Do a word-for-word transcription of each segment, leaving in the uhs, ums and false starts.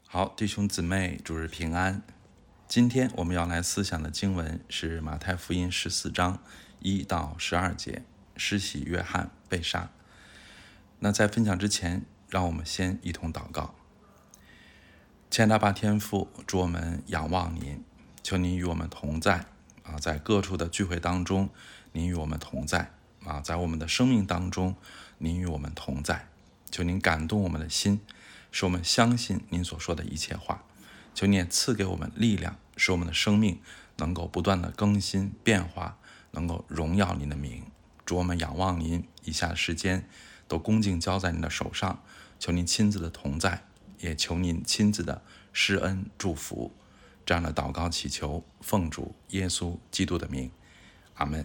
好，弟兄姊妹，主日平安。今天我们要来思想的经文是马太福音十四章一到十二节，施洗约翰被杀。那在分享之前，让我们先一同祷告。亲爱的爸天父，主，我们仰望您，求您与我们同在啊，在各处的聚会当中，您与我们同在啊，在我们的生命当中，您与我们同在。求您感动我们的心，使我们相信您所说的一切话。求你也赐给我们力量，使我们的生命能够不断的更新变化，能够荣耀您的名。主，我们仰望您，以下的时间都恭敬交在您的手上，求您亲自的同在，也求您亲自的施恩祝福。这样的祷告祈求，奉主耶稣基督的名，阿们。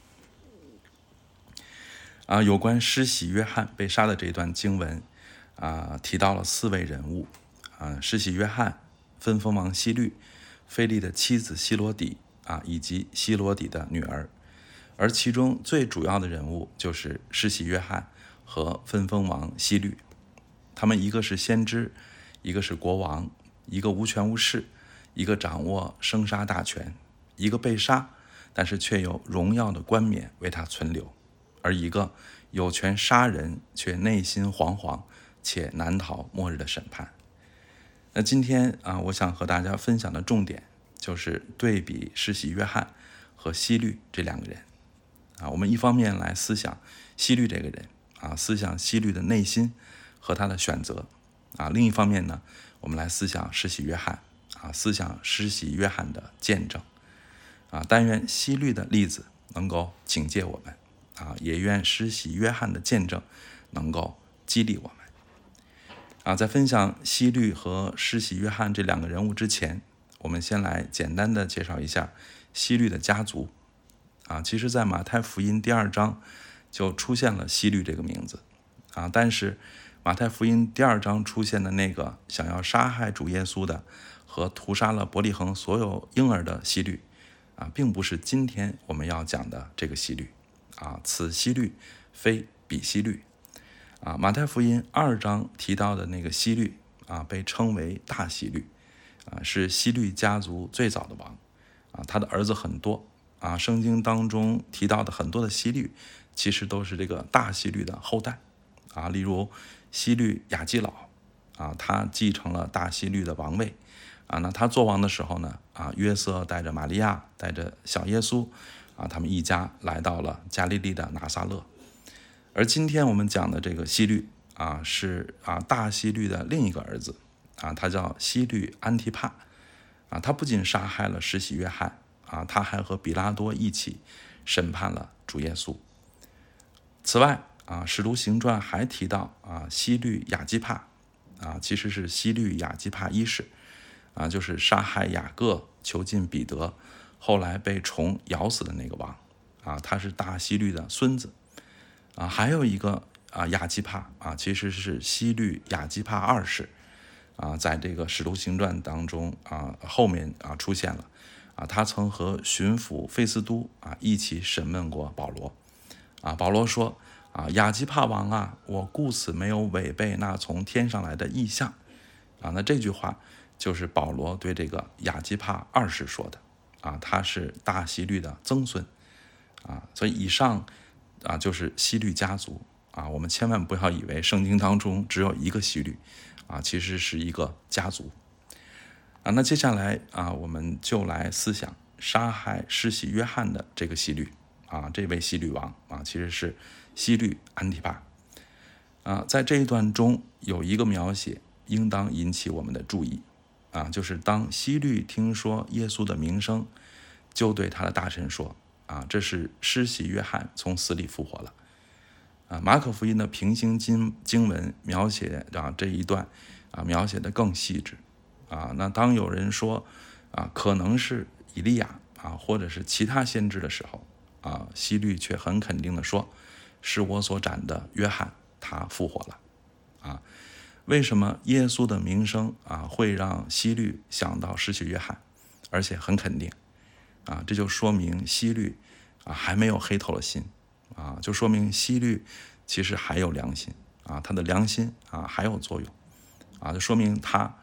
啊，有关施洗约翰被杀的这一段经文啊，提到了四位人物啊，施洗约翰、分封王希律、腓利的妻子希罗底啊，以及希罗底的女儿。而其中最主要的人物就是施洗约翰和分封王希律。他们一个是先知，一个是国王，一个无权无势，一个掌握生杀大权，一个被杀，但是却有荣耀的冠冕为他存留，而一个有权杀人，却内心惶惶，且难逃末日的审判。那今天啊，我想和大家分享的重点就是对比施洗约翰和希律这两个人啊。我们一方面来思想希律这个人啊，思想希律的内心和他的选择啊；另一方面呢，我们来思想施洗约翰啊，思想施洗约翰的见证啊。但愿希律的例子能够警戒我们啊，也愿施洗约翰的见证能够激励我们啊。在分享希律和施洗约翰这两个人物之前，我们先来简单的介绍一下希律的家族啊。其实在马太福音第二章就出现了希律这个名字啊，但是马太福音第二章出现的那个想要杀害主耶稣的和屠杀了伯利恒所有婴儿的希律啊，并不是今天我们要讲的这个希律啊，此希律非彼希律啊。马太福音二章提到的那个希律啊，被称为大希律啊，是希律家族最早的王啊，他的儿子很多啊，圣经当中提到的很多的希律其实都是这个大希律的后代啊。例如希律亚基老啊，他继承了大希律的王位啊。那他做王的时候呢啊，约瑟带着玛利亚带着小耶稣啊，他们一家来到了加利利的拿撒勒。而今天我们讲的这个希律啊，是啊大希律的另一个儿子啊，他叫希律安提帕啊。他不仅杀害了施洗约翰啊，他还和比拉多一起审判了主耶稣。此外啊，使徒行传还提到啊，希律亚基帕啊，其实是希律亚基帕一世啊，就是杀害雅各、囚禁彼得，后来被虫咬死的那个王啊，他是大希律的孙子啊。还有一个啊亚基帕啊，其实是希律亚基帕二世啊，在这个使徒行传当中啊后面啊出现了啊，他曾和巡抚费斯都啊一起审问过保罗啊。保罗说啊，亚基帕王啊，我故此没有违背那从天上来的异象啊。那这句话就是保罗对这个亚基帕二世说的啊，他是大希律的曾孙啊。所以以上啊就是希律家族啊，我们千万不要以为圣经当中只有一个希律啊，其实是一个家族啊。那接下来啊，我们就来思想杀害施洗约翰的这个希律啊，这位希律王啊，其实是希律安提帕啊。在这一段中有一个描写应当引起我们的注意啊，就是当希律听说耶稣的名声，就对他的大臣说啊，这是施洗约翰从死里复活了啊。马可福音的平行经经文描写啊这一段啊，描写的更细致啊。那当有人说啊，可能是以利亚啊，或者是其他先知的时候啊，希律却很肯定的说，是我所斩的约翰，他复活了啊。为什么耶稣的名声啊会让希律想到施洗约翰，而且很肯定啊？这就说明希律啊还没有黑透了心啊，就说明希律其实还有良心啊，他的良心啊还有作用啊，就说明他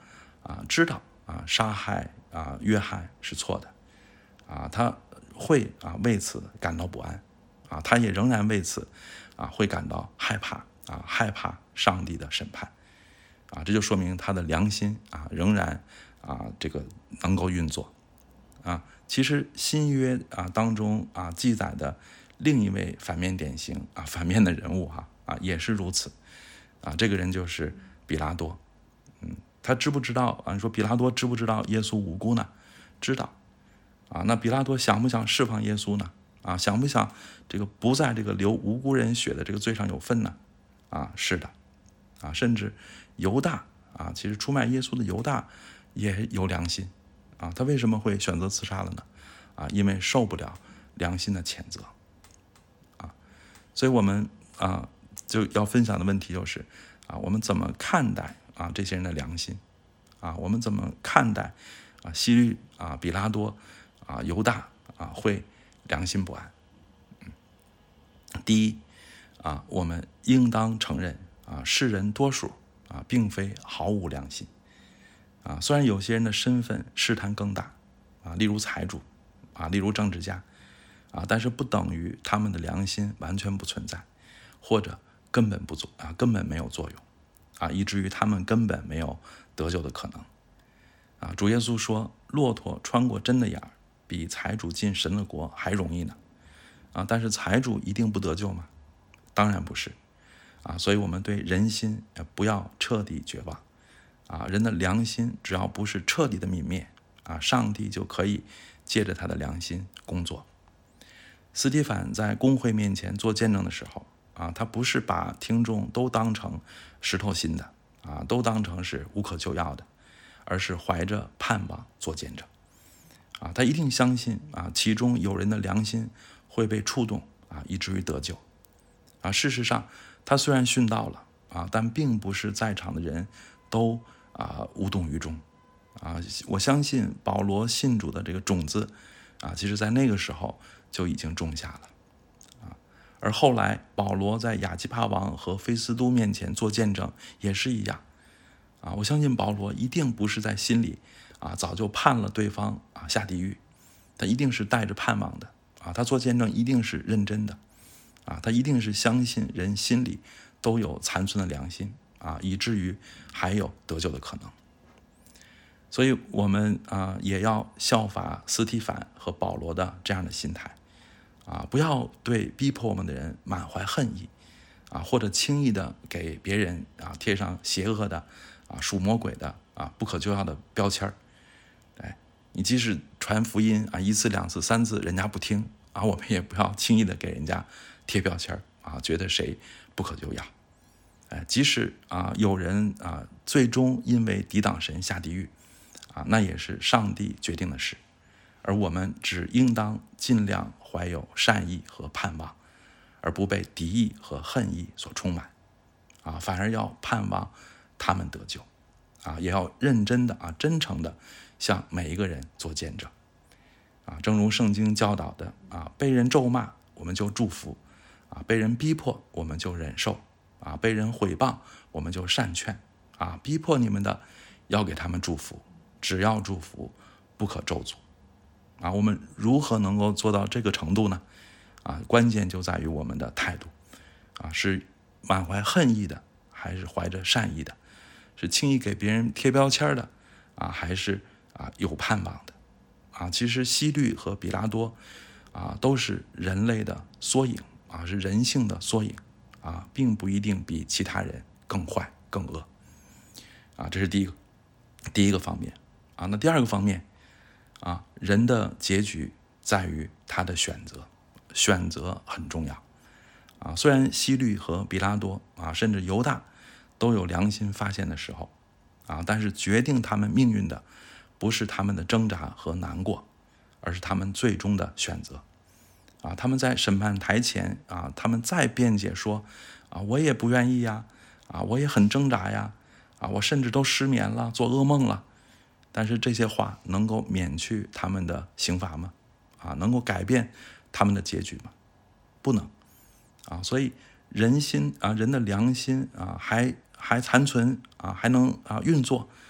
啊知道啊杀害啊约翰是错的啊，他会啊为此感到不安啊，他也仍然为此啊会感到害怕啊，害怕上帝的审判啊，这就说明他的良心啊仍然啊这个能够运作啊。其实新约啊当中啊记载的另一位反面典型啊反面的人物哈 啊, 啊也是如此啊，这个人就是比拉多。嗯，他知不知道啊？你说比拉多知不知道耶稣无辜呢？知道啊。那比拉多想不想释放耶稣呢？啊，想不想这个不在这个流无辜人血的这个罪上有份呢？啊，是的啊，甚至犹大啊，其实出卖耶稣的犹大也有良心啊，他为什么会选择自杀了呢？啊，因为受不了良心的谴责啊。所以我们啊就要分享的问题就是啊，我们怎么看待啊这些人的良心啊？我们怎么看待啊希律啊比拉多啊犹大啊会良心不安？嗯，第一啊，我们应当承认啊，世人多数啊并非毫无良心啊。虽然有些人的身份试探更大啊，例如财主啊，例如政治家啊，但是不等于他们的良心完全不存在，或者根本不做啊，根本没有作用啊，以至于他们根本没有得救的可能啊。主耶稣说，骆驼穿过针的眼儿，比财主进神的国还容易呢啊。但是财主一定不得救吗？当然不是啊。所以我们对人心不要彻底绝望啊。人的良心只要不是彻底的泯灭啊，上帝就可以借着他的良心工作。司提反在公会面前做见证的时候啊，他不是把听众都当成石头心的啊，都当成是无可救药的，而是怀着盼望做见证啊。他一定相信啊，其中有人的良心会被触动啊，以至于得救啊。事实上，他虽然殉道了啊，但并不是在场的人都啊无动于衷啊。我相信保罗信主的这个种子啊，其实在那个时候就已经种下了啊。而后来保罗在亚基帕王和菲斯都面前做见证也是一样啊。我相信保罗一定不是在心里啊早就盼了对方啊下地狱，他一定是带着盼望的啊。他做见证一定是认真的啊，他一定是相信人心里都有残存的良心啊，以至于还有得救的可能。所以我们啊也要效法司提反和保罗的这样的心态啊，不要对逼迫我们的人满怀恨意啊，或者轻易的给别人啊贴上邪恶的啊属魔鬼的啊不可救药的标签儿。哎，你即使传福音啊一次两次三次人家不听啊，我们也不要轻易的给人家贴标签啊，觉得谁不可救药。哎，即使啊有人啊最终因为抵挡神下地狱啊，那也是上帝决定的事，而我们只应当尽量怀有善意和盼望，而不被敌意和恨意所充满啊，反而要盼望他们得救啊，也要认真的啊真诚的向每一个人做见证啊。正如圣经教导的啊，被人咒骂我们就祝福啊，被人逼迫我们就忍受啊，被人毁谤我们就善劝啊，逼迫你们的要给他们祝福，只要祝福，不可咒诅啊。我们如何能够做到这个程度呢？啊，关键就在于我们的态度啊，是满怀恨意的，还是怀着善意的？是轻易给别人贴标签的啊，还是啊有盼望的啊？其实希律和比拉多啊，都是人类的缩影啊，是人性的缩影啊，并不一定比其他人更坏更恶啊。这是第一个第一个方面啊。那第二个方面啊，人的结局在于他的选择，选择很重要啊。虽然希律和比拉多啊，甚至犹大都有良心发现的时候啊，但是决定他们命运的不是他们的挣扎和难过，而是他们最终的选择啊。他们在审判台前啊，他们再辩解说啊，我也不愿意呀，啊，我也很挣扎呀，啊，我甚至都失眠了，做噩梦了。但是这些话能够免去他们的刑罚吗？啊，能够改变他们的结局吗？不能啊。所以人心啊，人的良心啊，还还残存啊，还能啊运作啊，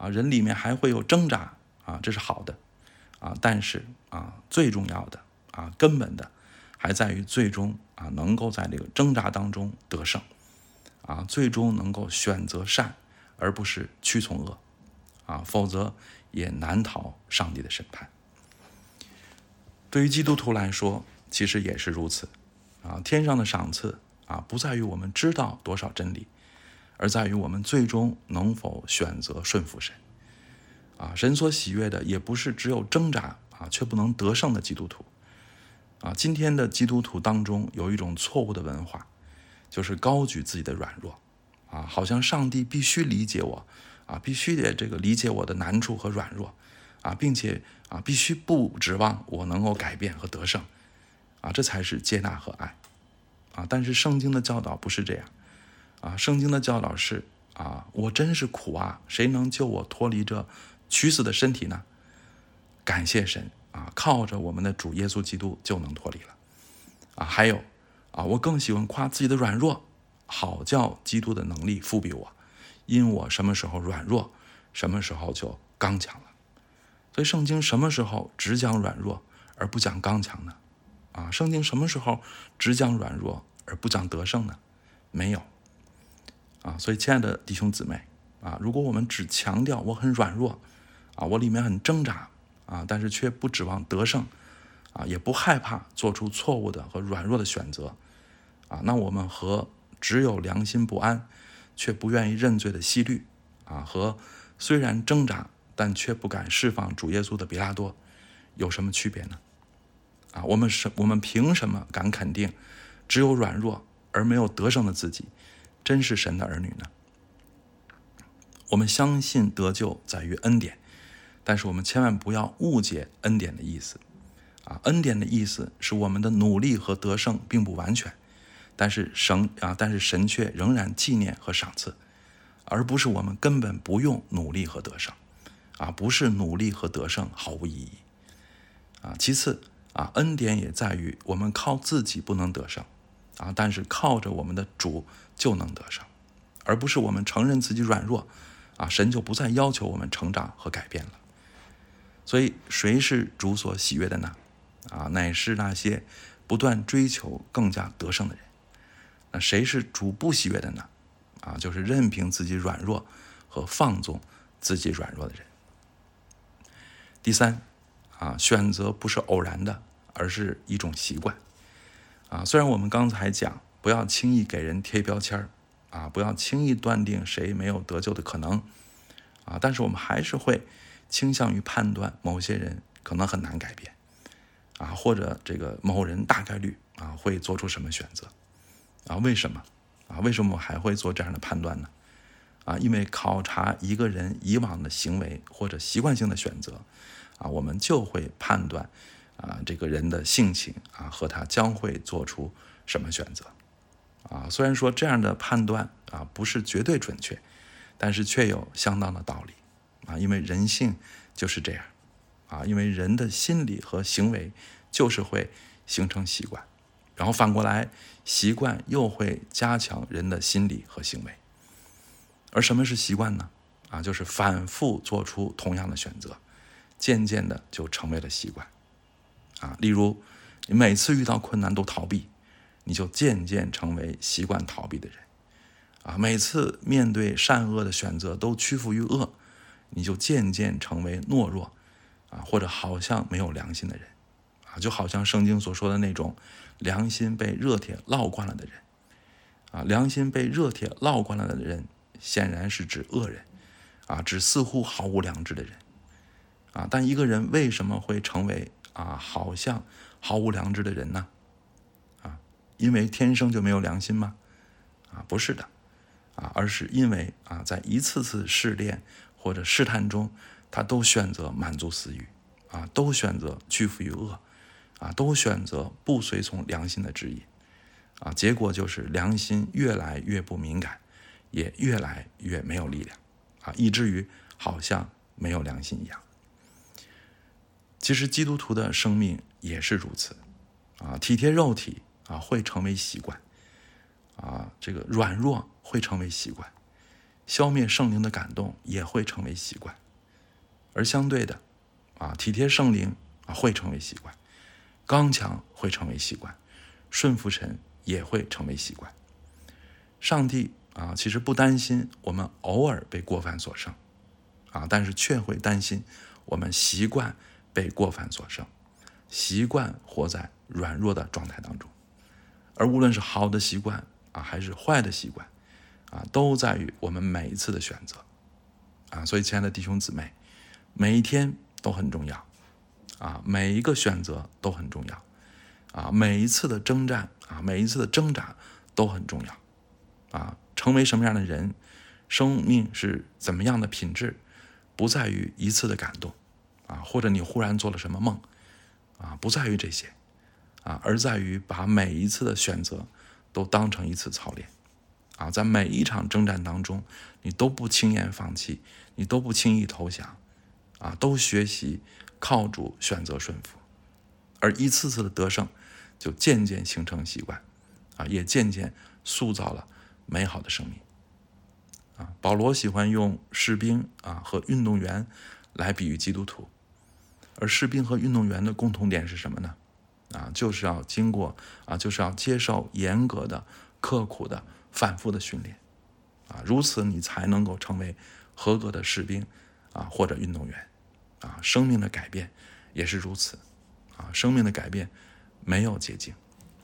啊，人里面还会有挣扎啊，这是好的啊，但是啊，最重要的啊，根本的还在于最终啊，能够在这个挣扎当中得胜啊，最终能够选择善，而不是屈从恶啊，否则也难逃上帝的审判。对于基督徒来说，其实也是如此啊，天上的赏赐啊，不在于我们知道多少真理，而在于我们最终能否选择顺服神啊。神所喜悦的也不是只有挣扎啊却不能得胜的基督徒啊。今天的基督徒当中有一种错误的文化，就是高举自己的软弱啊，好像上帝必须理解我啊，必须得这个理解我的难处和软弱啊，并且啊必须不指望我能够改变和得胜啊，这才是接纳和爱啊。但是圣经的教导不是这样啊，圣经的教导是啊，我真是苦啊，谁能救我脱离这屈死的身体呢？感谢神啊，靠着我们的主耶稣基督就能脱离了啊。还有啊，我更喜欢夸自己的软弱，好叫基督的能力复庇我，因我什么时候软弱，什么时候就刚强了。所以圣经什么时候只讲软弱而不讲刚强呢？啊，圣经什么时候只讲软弱而不讲得胜呢？没有啊。所以亲爱的弟兄姊妹啊，如果我们只强调我很软弱啊，我里面很挣扎啊，但是却不指望得胜啊，也不害怕做出错误的和软弱的选择啊，那我们和只有良心不安却不愿意认罪的希律啊，和虽然挣扎但却不敢释放主耶稣的比拉多有什么区别呢？啊，我们是我们凭什么敢肯定只有软弱而没有得胜的自己真是神的儿女呢？我们相信得救在于恩典，但是我们千万不要误解恩典的意思啊。恩典的意思是我们的努力和得胜并不完全，但是神啊，但是神却仍然纪念和赏赐，而不是我们根本不用努力和得胜啊，不是努力和得胜毫无意义啊。其次啊，恩典也在于我们靠自己不能得胜啊，但是靠着我们的主就能得胜，而不是我们承认自己软弱啊，神就不再要求我们成长和改变了。所以谁是主所喜悦的呢？啊，乃是那些不断追求更加得胜的人。那谁是主不喜悦的呢？啊，就是任凭自己软弱和放纵自己软弱的人。第三啊，选择不是偶然的，而是一种习惯啊。虽然我们刚才讲不要轻易给人贴标签啊，不要轻易断定谁没有得救的可能啊，但是我们还是会倾向于判断某些人可能很难改变啊，或者这个某人大概率啊会做出什么选择啊？为什么啊？为什么我还会做这样的判断呢？啊，因为考察一个人以往的行为或者习惯性的选择啊，我们就会判断啊这个人的性情啊和他将会做出什么选择啊。虽然说这样的判断啊不是绝对准确，但是却有相当的道理啊，因为人性就是这样啊，因为人的心理和行为就是会形成习惯，然后反过来习惯又会加强人的心理和行为。而什么是习惯呢？啊，就是反复做出同样的选择，渐渐的就成为了习惯啊。例如你每次遇到困难都逃避，你就渐渐成为习惯逃避的人啊。每次面对善恶的选择都屈服于恶，你就渐渐成为懦弱啊，或者好像没有良心的人啊，就好像圣经所说的那种良心被热铁烙惯了的人啊。良心被热铁烙惯了的人显然是指恶人啊，指似乎毫无良知的人啊。但一个人为什么会成为啊好像毫无良知的人呢？啊，因为天生就没有良心吗？啊，不是的啊，而是因为啊在一次次试炼或者试探中，他都选择满足私欲啊，都选择屈服于恶啊，都选择不随从良心的指引啊，结果就是良心越来越不敏感，也越来越没有力量啊，以至于好像没有良心一样。其实基督徒的生命也是如此啊，体贴肉体啊会成为习惯啊，这个软弱会成为习惯消灭圣灵的感动也会成为习惯，而相对的啊，体贴圣灵啊会成为习惯，刚强会成为习惯，顺服神也会成为习惯。上帝啊，其实不担心我们偶尔被过犯所胜啊，但是却会担心我们习惯被过犯所胜，习惯活在软弱的状态当中。而无论是好的习惯啊，还是坏的习惯啊，都在于我们每一次的选择啊。所以，亲爱的弟兄姊妹，每一天都很重要啊，每一个选择都很重要啊，每一次的征战啊，每一次的挣扎都很重要啊。成为什么样的人，生命是怎么样的品质，不在于一次的感动啊，或者你忽然做了什么梦啊，不在于这些啊，而在于把每一次的选择都当成一次操练啊，在每一场征战当中，你都不轻言放弃，你都不轻易投降啊，都学习靠主选择顺服，而一次次的得胜就渐渐形成习惯啊，也渐渐塑造了美好的生命啊。保罗喜欢用士兵啊和运动员来比喻基督徒，而士兵和运动员的共同点是什么呢？啊，就是要经过啊，就是要接受严格的、刻苦的、反复的训练啊，如此你才能够成为合格的士兵啊或者运动员啊。生命的改变也是如此啊，生命的改变没有捷径。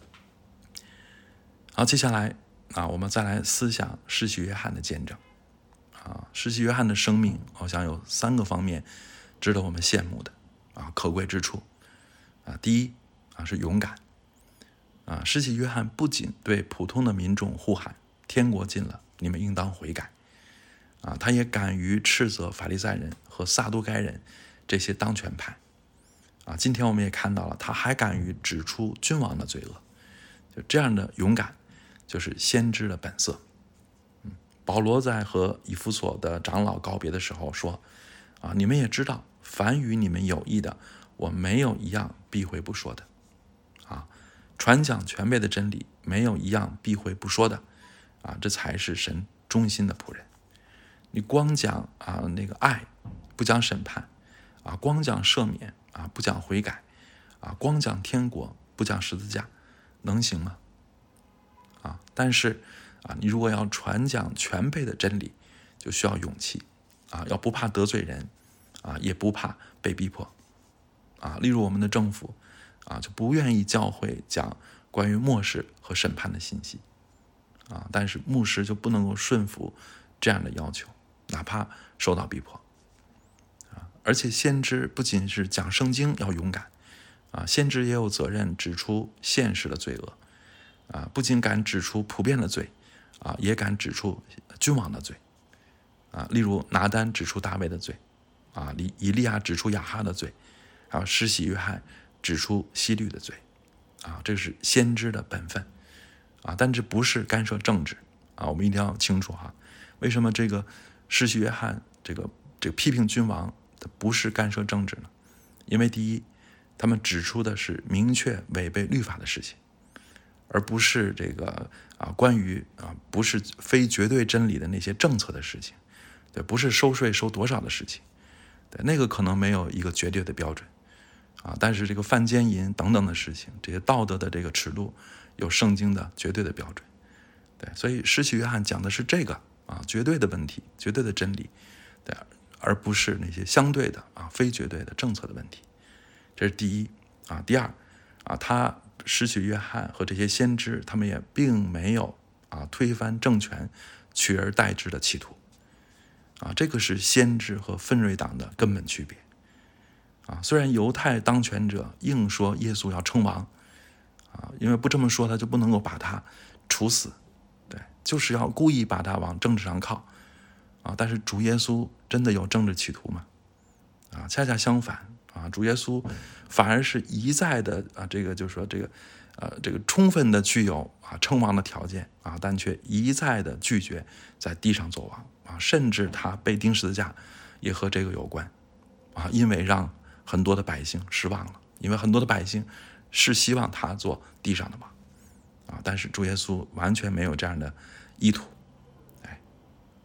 好，接下来啊，我们再来思想施洗约翰的见证啊。施洗约翰的生命好像有三个方面值得我们羡慕的啊，可贵之处啊。第一啊是勇敢啊，施洗约翰不仅对普通的民众呼喊天国近了，你们应当悔改啊，他也敢于斥责法利赛人和撒都该人这些当权派啊。今天我们也看到了，他还敢于指出君王的罪恶，就这样的勇敢就是先知的本色。嗯，保罗在和以弗所的长老告别的时候说啊，你们也知道，凡与你们有益的，我没有一样避讳不说的啊。传讲全备的真理，没有一样避讳不说的啊，这才是神忠心的仆人。你光讲啊那个爱，不讲审判啊，光讲赦免啊，不讲悔改啊，光讲天国，不讲十字架，能行吗？啊，但是啊，你如果要传讲全备的真理，就需要勇气啊，要不怕得罪人啊，也不怕被逼迫啊。例如我们的政府啊，就不愿意教会讲关于末世和审判的信息啊，但是牧师就不能够顺服这样的要求，哪怕受到逼迫啊。而且先知不仅是讲圣经要勇敢啊，先知也有责任指出现实的罪恶啊，不仅敢指出普遍的罪啊，也敢指出君王的罪啊。例如拿单指出大卫的罪啊，以利亚指出亚哈的罪，还有施洗约翰指出希律的罪啊，这是先知的本分啊。但这不是干涉政治啊，我们一定要清楚哈。为什么这个施洗约翰这个这个批评君王的不是干涉政治呢？因为第一，他们指出的是明确违背律法的事情，而不是这个啊关于啊不是非绝对真理的那些政策的事情，对，不是收税收多少的事情，对，那个可能没有一个绝对的标准啊，但是这个犯奸淫等等的事情，这些道德的这个尺度有圣经的绝对的标准，对，所以施洗约翰讲的是这个啊绝对的问题，绝对的真理，对，而不是那些相对的啊非绝对的政策的问题，这是第一啊。第二啊，他施洗约翰和这些先知，他们也并没有啊推翻政权、取而代之的企图啊，这个是先知和奋锐党的根本区别啊。虽然犹太当权者硬说耶稣要称王啊，因为不这么说他就不能够把他处死，对，就是要故意把他往政治上靠啊。但是主耶稣真的有政治企图吗？啊，恰恰相反啊，主耶稣反而是一再的啊，这个就是说这个呃这个充分的具有啊称王的条件啊，但却一再的拒绝在地上做王啊，甚至他被钉十字架也和这个有关啊，因为让很多的百姓失望了，因为很多的百姓是希望他做地上的王啊，但是主耶稣完全没有这样的意图。哎，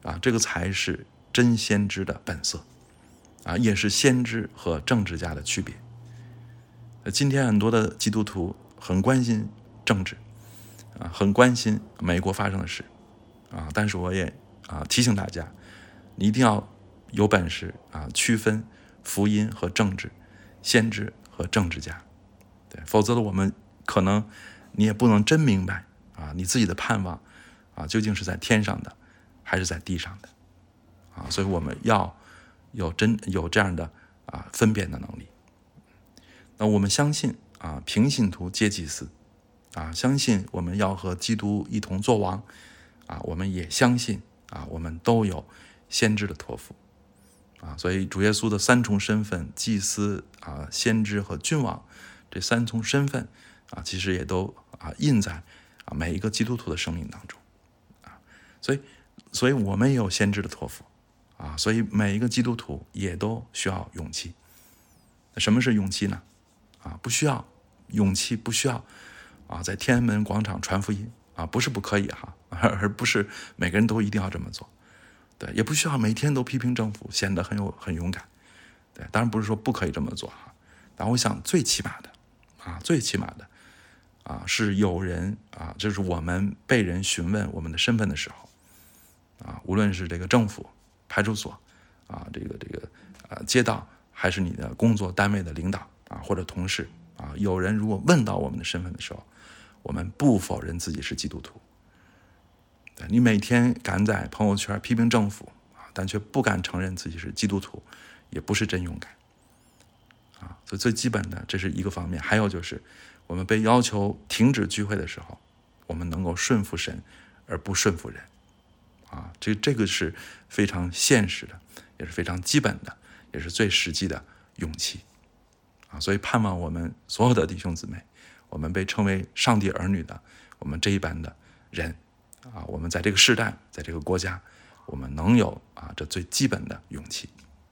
啊，这个才是真先知的本色啊，也是先知和政治家的区别。今天很多的基督徒很关心政治啊，很关心美国发生的事啊，但是我也啊提醒大家，你一定要有本事啊区分福音和政治，先知和政治家，对，否则的我们可能你也不能真明白啊你自己的盼望啊究竟是在天上的还是在地上的啊，所以我们要有真有这样的啊分辨的能力。那我们相信啊平信徒皆祭司啊，相信我们要和基督一同作王啊，我们也相信啊我们都有先知的托付啊，所以主耶稣的三重身份，祭司啊、先知和君王，这三重身份啊，其实也都啊印在啊每一个基督徒的生命当中啊，所以，所以我们也有先知的托付啊，所以每一个基督徒也都需要勇气。什么是勇气呢？啊，不需要勇气，不需要啊，在天安门广场传福音啊，不是不可以哈，而不是每个人都一定要这么做。对，也不需要每天都批评政府，显得很有很勇敢。对，当然不是说不可以这么做哈，但我想最起码的啊，最起码的啊，是有人啊，就是我们被人询问我们的身份的时候啊，无论是这个政府、派出所啊，这个这个呃街道，还是你的工作单位的领导啊或者同事啊，有人如果问到我们的身份的时候，我们不否认自己是基督徒。你每天敢在朋友圈批评政府啊，但却不敢承认自己是基督徒，也不是真勇敢啊。所以最基本的这是一个方面，还有就是我们被要求停止聚会的时候，我们能够顺服神而不顺服人啊，这这个是非常现实的，也是非常基本的，也是最实际的勇气啊。所以盼望我们所有的弟兄姊妹，我们被称为上帝儿女的，我们这一般的人啊，我们在这个时代，在这个国家，我们能有啊这最基本的勇气。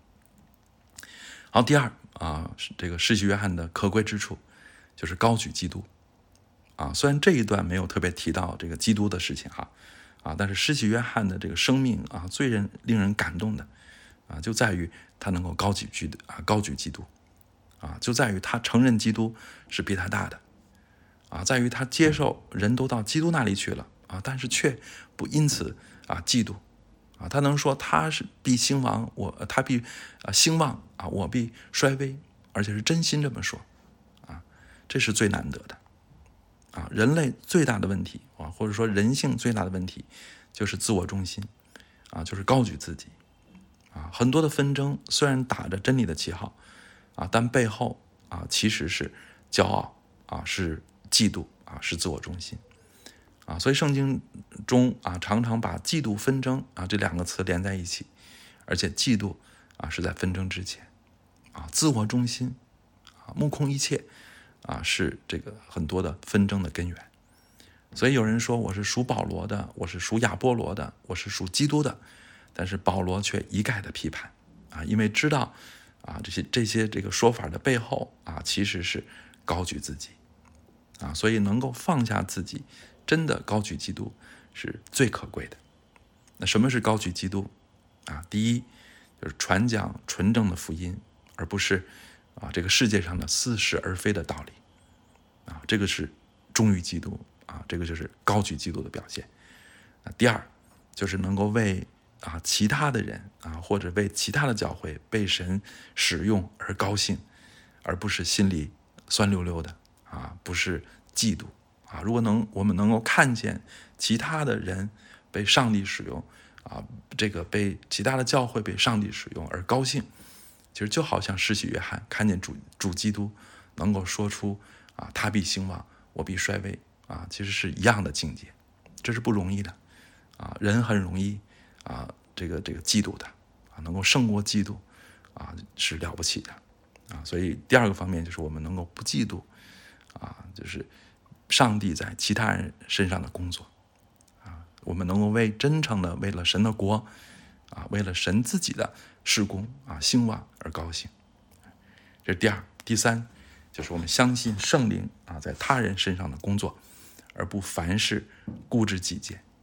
好，第二啊，这个施洗约翰的可贵之处就是高举基督啊。虽然这一段没有特别提到这个基督的事情哈啊，但是施洗约翰的这个生命啊，最人令人感动的啊，就在于他能够高举基督啊，高举基督啊，就在于他承认基督是比他大的啊，在于他接受人都到基督那里去了。啊，但是却不因此啊嫉妒啊，他能说他是必兴亡，我他必啊兴旺啊，我必衰微，而且是真心这么说啊，这是最难得的啊。人类最大的问题啊，或者说人性最大的问题，就是自我中心啊，就是高举自己啊。很多的纷争虽然打着真理的旗号啊，但背后啊其实是骄傲啊，是嫉妒啊，是自我中心。啊，所以圣经中啊，常常把嫉妒、纷争啊这两个词连在一起，而且嫉妒啊是在纷争之前，啊，自我中心啊，目空一切啊，是这个很多的纷争的根源。所以有人说我是属保罗的，我是属亚波罗的，我是属基督的，但是保罗却一概的批判啊，因为知道啊这些这些这个说法的背后啊，其实是高举自己啊，所以能够放下自己。真的高举基督是最可贵的。那什么是高举基督啊？第一就是传讲纯正的福音，而不是啊这个世界上的似是而非的道理啊，这个是忠于基督啊，这个就是高举基督的表现。啊，第二就是能够为啊其他的人啊，或者为其他的教会被神使用而高兴，而不是心里酸溜溜的啊，不是嫉妒。啊，如果能我们能够看见其他的人被上帝使用啊，这个被其他的教会被上帝使用而高兴，其实就好像施洗约翰看见主主基督能够说出啊他必兴旺，我必衰微啊，其实是一样的境界，这是不容易的啊，人很容易啊这个这个嫉妒的啊，能够胜过嫉妒啊是了不起的啊，所以第二个方面就是我们能够不嫉妒啊，就是上帝在其他人身上的工作啊，我们能够为真诚的为了神的国啊，为了神自己的事工啊兴旺而高兴。这是第二。第三就是我们相信圣灵啊在他人身上的工作，而不凡事固执己见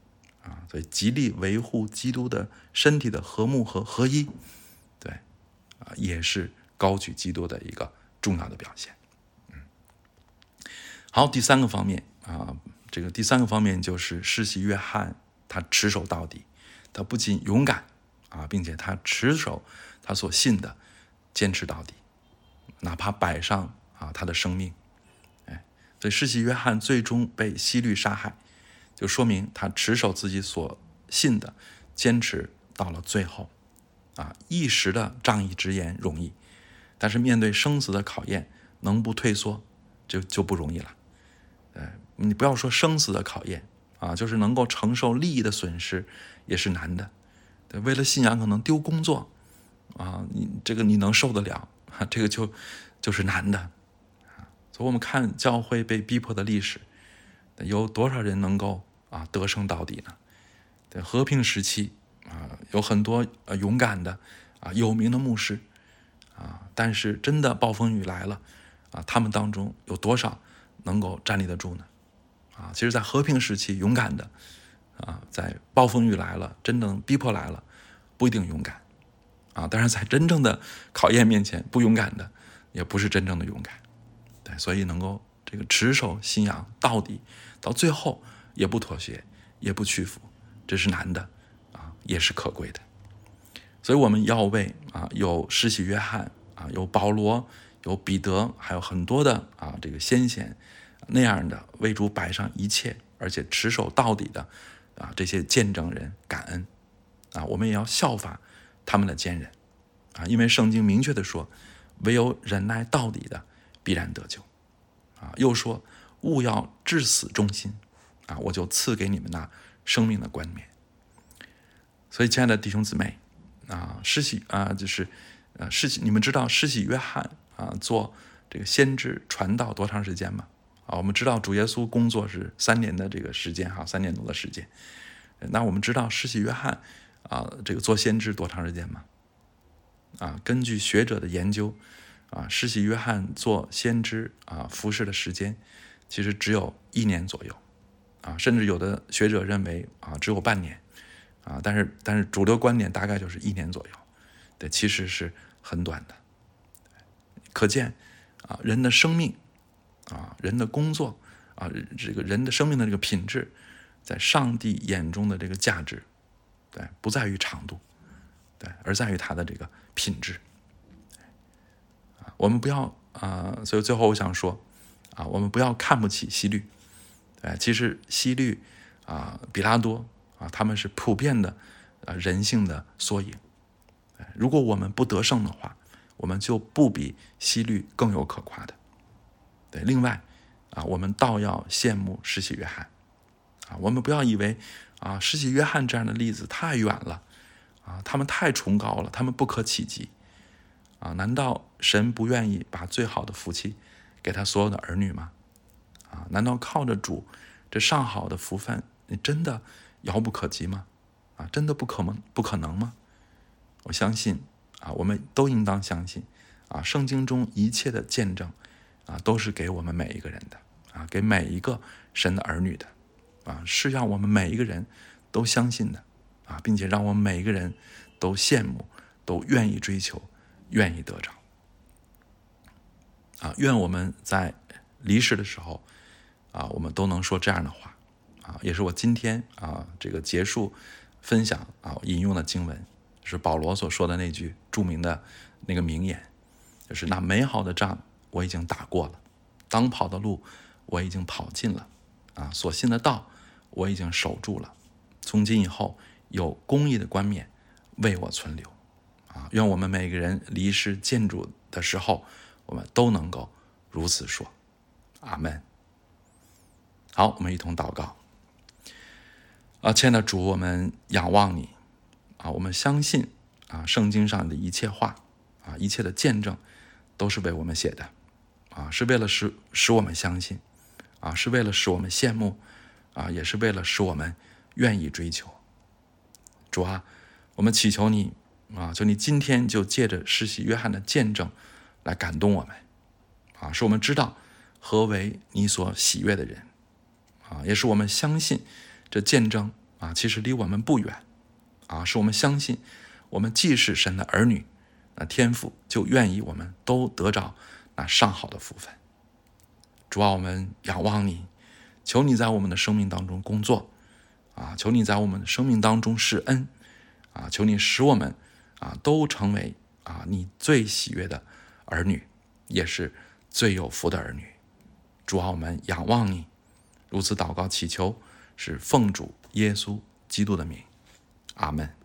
啊，所以极力维护基督的身体的和睦和合一，对，啊，也是高举基督的一个重要的表现。嗯，好，第三个方面啊，这个第三个方面就是施洗约翰他持守到底，他不仅勇敢啊，并且他持守他所信的，坚持到底，哪怕摆上啊他的生命。哎，所以施洗约翰最终被希律杀害，就说明他持守自己所信的，坚持到了最后。啊，一时的仗义直言容易，但是面对生死的考验，能不退缩就就不容易了。呃，你不要说生死的考验啊，就是能够承受利益的损失也是难的。对，为了信仰可能丢工作啊，你这个你能受得了？啊、这个就就是难的。啊，所以我们看教会被逼迫的历史，有多少人能够啊得胜到底呢？对，和平时期啊，有很多呃勇敢的啊有名的牧师啊，但是真的暴风雨来了啊，他们当中有多少能够站立得住呢？啊，其实，在和平时期勇敢的啊，在暴风雨来了，真正逼迫来了，不一定勇敢啊。但是在真正的考验面前，不勇敢的也不是真正的勇敢。对，所以能够这个持守信仰到底，到最后也不妥协，也不屈服，这是难的啊，也是可贵的。所以我们要为啊有施洗约翰啊，有保罗，有彼得，还有很多的啊这个先贤那样的为主摆上一切，而且持守到底的啊这些见证人感恩啊，我们也要效法他们的坚忍啊，因为圣经明确的说，唯有忍耐到底的必然得救啊，又说务要至死忠心啊，我就赐给你们那生命的冠冕。所以亲爱的弟兄姊妹啊，施洗啊就是呃施洗，你们知道施洗约翰啊做这个先知传道多长时间吗？啊，我们知道主耶稣工作是三年的这个时间哈，三年多的时间。那我们知道施洗约翰啊这个做先知多长时间吗？啊，根据学者的研究啊，施洗约翰做先知啊服侍的时间其实只有一年左右啊，甚至有的学者认为啊只有半年啊，但是但是主流观点大概就是一年左右，对，其实是很短的。可见啊，人的生命啊，人的工作啊，这个人的生命的这个品质，在上帝眼中的这个价值，对，不在于长度，对，而在于它的这个品质。啊，我们不要啊，所以最后我想说啊，我们不要看不起希律，对，其实希律啊，比拉多啊，他们是普遍的啊人性的缩影。如果我们不得胜的话，我们就不比希律更有可夸的。对，另外啊，我们倒要羡慕施洗约翰啊，我们不要以为啊施洗约翰这样的例子太远了啊，他们太崇高了，他们不可企及啊，难道神不愿意把最好的福气给他所有的儿女吗？啊，难道靠着主这上好的福分，你真的遥不可及吗？啊，真的不可能不可能吗？我相信啊，我们都应当相信啊，圣经中一切的见证啊，都是给我们每一个人的啊，给每一个神的儿女的啊，是让我们每一个人都相信的啊，并且让我们每一个人都羡慕，都愿意追求，愿意得着啊。愿我们在离世的时候啊，我们都能说这样的话啊，也是我今天啊这个结束分享啊引用的经文，是保罗所说的那句著名的那个名言，就是那美好的仗我已经打过了，当跑的路我已经跑尽了啊，所信的道我已经守住了，从今以后有公义的冠冕为我存留啊！愿我们每个人离世见主的时候，我们都能够如此说，阿们。好，我们一同祷告啊，亲爱的主，我们仰望你啊，我们相信啊，圣经上的一切话啊，一切的见证都是为我们写的啊，是为了使使我们相信啊，是为了使我们羡慕啊，也是为了使我们愿意追求。主啊，我们祈求你啊，求你今天就借着施洗约翰的见证来感动我们啊，使我们知道何为你所喜悦的人啊，也使我们相信这见证啊，其实离我们不远啊，是我们相信我们既是神的儿女，那天父就愿意我们都得着那上好的福分。主啊，我们仰望你，求你在我们的生命当中工作啊，求你在我们的生命当中施恩啊，求你使我们啊都成为啊你最喜悦的儿女，也是最有福的儿女。主啊，我们仰望你，如此祷告祈求，是奉主耶稣基督的名，阿们。